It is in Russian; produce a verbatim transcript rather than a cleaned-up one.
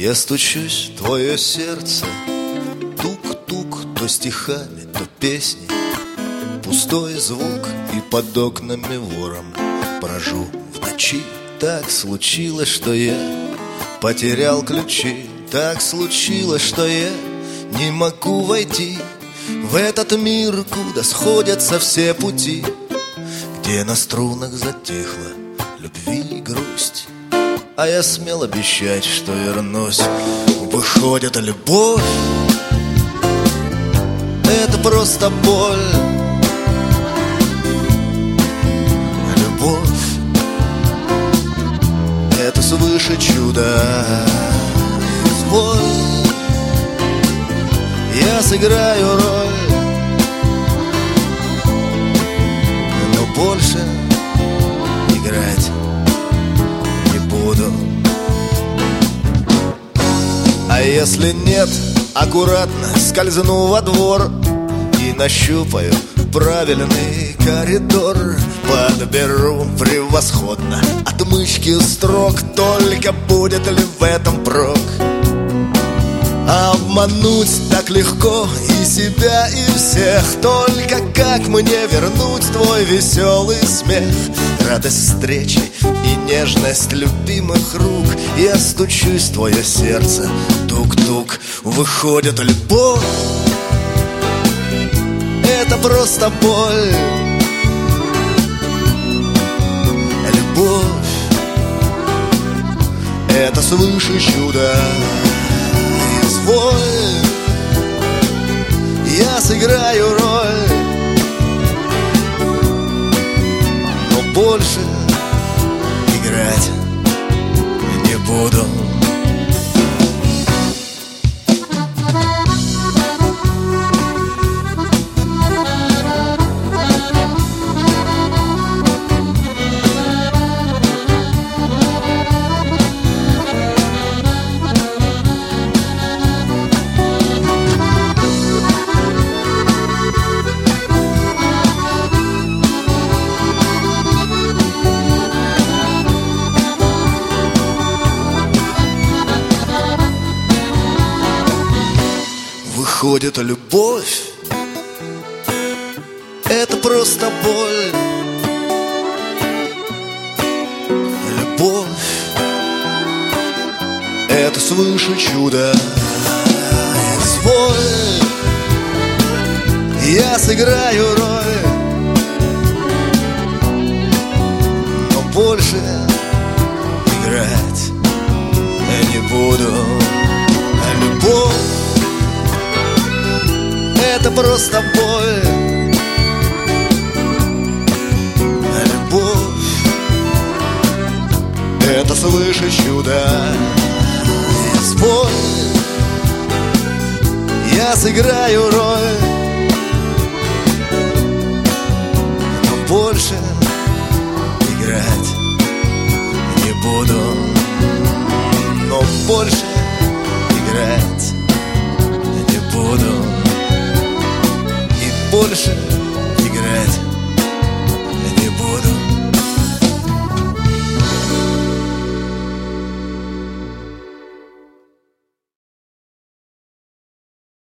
Я стучусь в твое сердце, тук-тук, то стихами, то песней. Пустой звук, и под окнами вором брожу в ночи. Так случилось, что я потерял ключи. Так случилось, что я не могу войти в этот мир, куда сходятся все пути, где на струнах затихла любви и грусть. А я смел обещать, что вернусь. Выходит, любовь — это просто боль. Любовь — это свыше чудо. Изволь, я сыграю роль, но больше играть не буду. А если нет, аккуратно скользну во двор и нащупаю правильный коридор. Подберу превосходно отмычки строк, только будет ли в этом прок? Обмануть так легко и себя, и всех. Только как мне вернуть твой веселый смех, радость встречи и нежность любимых рук? Я стучусь в твое сердце, тук-тук. Выходит, любовь — это просто боль. Любовь — это свыше чудо. Изволь, я сыграю роль, но больше играть не буду. Выходит, любовь — это просто боль. Любовь — это свыше чудо. Изволь, я сыграю роль, но больше играть не буду. Любовь — это просто боль. Любовь — это свыше чудо. Изволь, я сыграю роль, но больше играть не буду. Но больше играть не буду. Больше